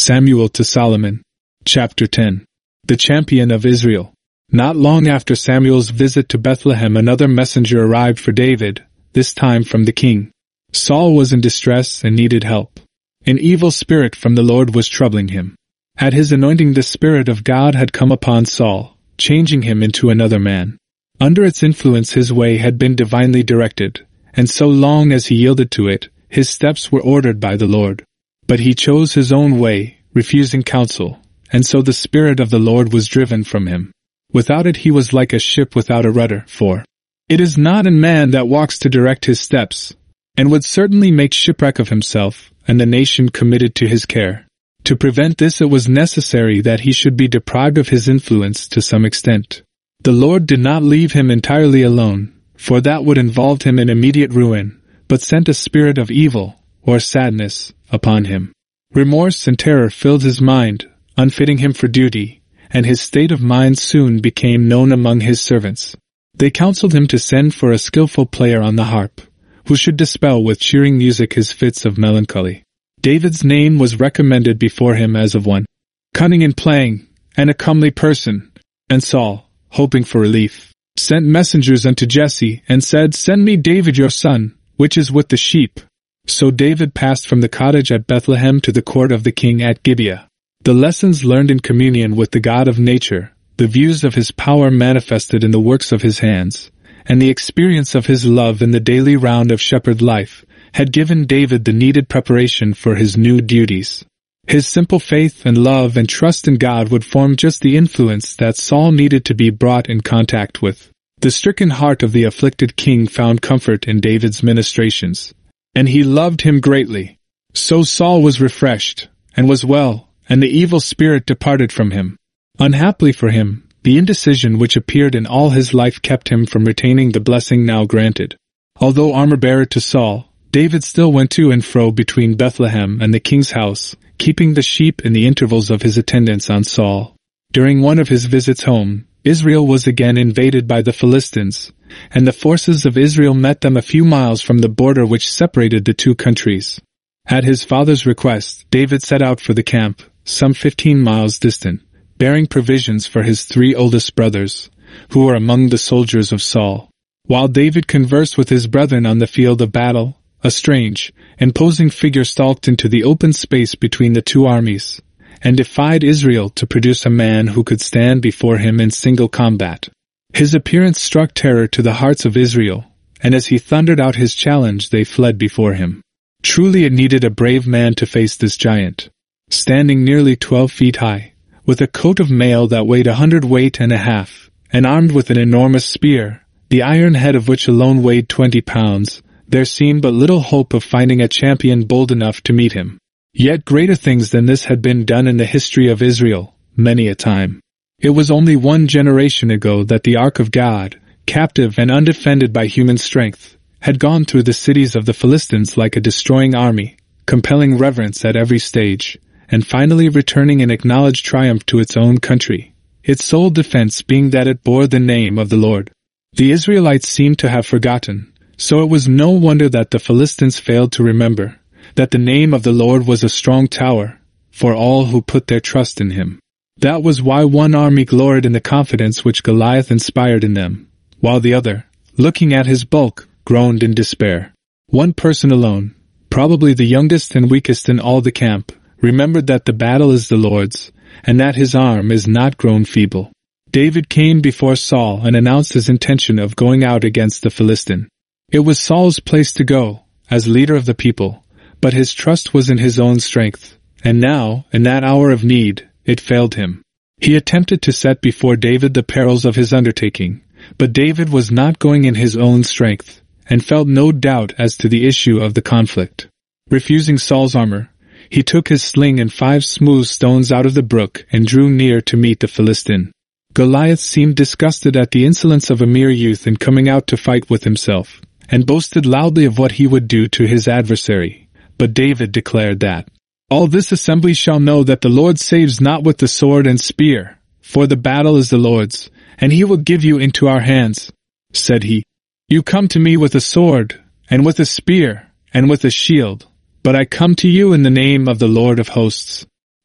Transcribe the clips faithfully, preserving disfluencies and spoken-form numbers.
Samuel to Solomon. Chapter ten. The Champion of Israel. Not long after Samuel's visit to Bethlehem, another messenger arrived for David, this time from the king. Saul was in distress and needed help. An evil spirit from the Lord was troubling him. At his anointing, the Spirit of God had come upon Saul, changing him into another man. Under its influence, his way had been divinely directed, and so long as he yielded to it, his steps were ordered by the Lord. But he chose his own way, refusing counsel, and so the Spirit of the Lord was driven from him. Without it he was like a ship without a rudder, for it is not in man that walks to direct his steps, and would certainly make shipwreck of himself and the nation committed to his care. To prevent this, it was necessary that he should be deprived of his influence to some extent. The Lord did not leave him entirely alone, for that would involve him in immediate ruin, but sent a spirit of evil, or sadness, upon him. Remorse and terror filled his mind, unfitting him for duty, and his state of mind soon became known among his servants. They counseled him to send for a skillful player on the harp, who should dispel with cheering music his fits of melancholy. David's name was recommended before him as of one cunning in playing, and a comely person. And Saul, hoping for relief, sent messengers unto Jesse, and said, Send me David your son, which is with the sheep. So David passed from the cottage at Bethlehem to the court of the king at Gibeah. The lessons learned in communion with the God of nature, the views of his power manifested in the works of his hands, and the experience of his love in the daily round of shepherd life, had given David the needed preparation for his new duties. His simple faith and love and trust in God would form just the influence that Saul needed to be brought in contact with. The stricken heart of the afflicted king found comfort in David's ministrations, and he loved him greatly. So Saul was refreshed, and was well, and the evil spirit departed from him. Unhappily for him, the indecision which appeared in all his life kept him from retaining the blessing now granted. Although armor-bearer to Saul, David still went to and fro between Bethlehem and the king's house, keeping the sheep in the intervals of his attendance on Saul. During one of his visits home, Israel was again invaded by the Philistines, and the forces of Israel met them a few miles from the border which separated the two countries. At his father's request, David set out for the camp, some fifteen miles distant, bearing provisions for his three oldest brothers, who were among the soldiers of Saul. While David conversed with his brethren on the field of battle, a strange, imposing figure stalked into the open space between the two armies, and defied Israel to produce a man who could stand before him in single combat. His appearance struck terror to the hearts of Israel, and as he thundered out his challenge, they fled before him. Truly it needed a brave man to face this giant. Standing nearly twelve feet high, with a coat of mail that weighed a hundred weight and a half, and armed with an enormous spear, the iron head of which alone weighed twenty pounds, there seemed but little hope of finding a champion bold enough to meet him. Yet greater things than this had been done in the history of Israel, many a time. It was only one generation ago that the Ark of God, captive and undefended by human strength, had gone through the cities of the Philistines like a destroying army, compelling reverence at every stage, and finally returning in acknowledged triumph to its own country, its sole defense being that it bore the name of the Lord. The Israelites seemed to have forgotten, so it was no wonder that the Philistines failed to remember that the name of the Lord was a strong tower for all who put their trust in him. That was why one army gloried in the confidence which Goliath inspired in them, while the other, looking at his bulk, groaned in despair. One person alone, probably the youngest and weakest in all the camp, remembered that the battle is the Lord's, and that his arm is not grown feeble. David came before Saul and announced his intention of going out against the Philistine. It was Saul's place to go, as leader of the people, but his trust was in his own strength, and now, in that hour of need, it failed him. He attempted to set before David the perils of his undertaking, but David was not going in his own strength, and felt no doubt as to the issue of the conflict. Refusing Saul's armor, he took his sling and five smooth stones out of the brook and drew near to meet the Philistine. Goliath seemed disgusted at the insolence of a mere youth in coming out to fight with himself, and boasted loudly of what he would do to his adversary. But David declared that, All this assembly shall know that the Lord saves not with the sword and spear, for the battle is the Lord's, and he will give you into our hands. Said he, You come to me with a sword, and with a spear, and with a shield, but I come to you in the name of the Lord of hosts.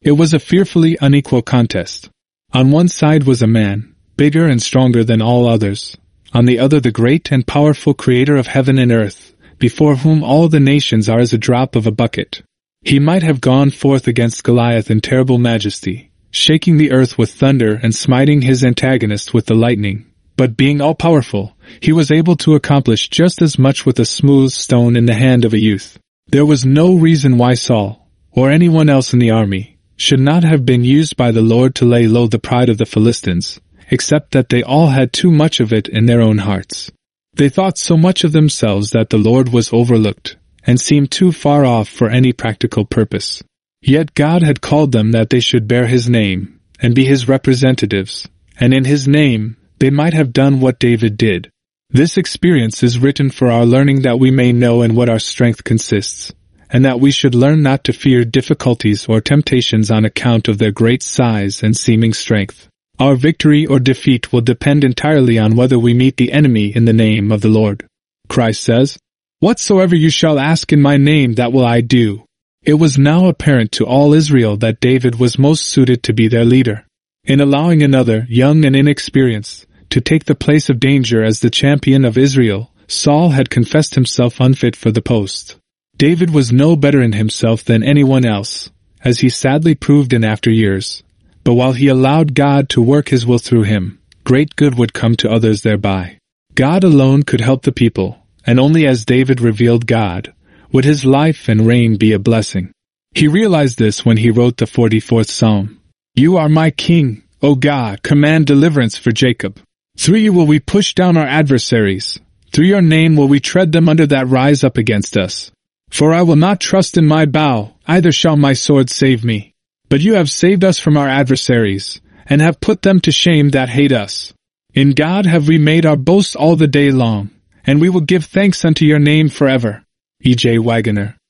It was a fearfully unequal contest. On one side was a man, bigger and stronger than all others. On the other the great and powerful Creator of heaven and earth, before whom all the nations are as a drop of a bucket. He might have gone forth against Goliath in terrible majesty, shaking the earth with thunder and smiting his antagonist with the lightning, but being all-powerful, he was able to accomplish just as much with a smooth stone in the hand of a youth. There was no reason why Saul, or anyone else in the army, should not have been used by the Lord to lay low the pride of the Philistines, except that they all had too much of it in their own hearts. They thought so much of themselves that the Lord was overlooked, and seemed too far off for any practical purpose. Yet God had called them that they should bear His name, and be His representatives, and in His name they might have done what David did. This experience is written for our learning, that we may know in what our strength consists, and that we should learn not to fear difficulties or temptations on account of their great size and seeming strength. Our victory or defeat will depend entirely on whether we meet the enemy in the name of the Lord. Christ says, "Whatsoever you shall ask in my name, that will I do." It was now apparent to all Israel that David was most suited to be their leader. In allowing another, young and inexperienced, to take the place of danger as the champion of Israel, Saul had confessed himself unfit for the post. David was no better in himself than anyone else, as he sadly proved in after years. But while he allowed God to work His will through him, great good would come to others thereby. God alone could help the people, and only as David revealed God, would his life and reign be a blessing. He realized this when he wrote the forty-fourth Psalm. "You are my King, O God, command deliverance for Jacob. Through you will we push down our adversaries. Through your name will we tread them under that rise up against us. For I will not trust in my bow, either shall my sword save me. But you have saved us from our adversaries, and have put them to shame that hate us. In God have we made our boast all the day long, and we will give thanks unto your name forever." E J Wagoner.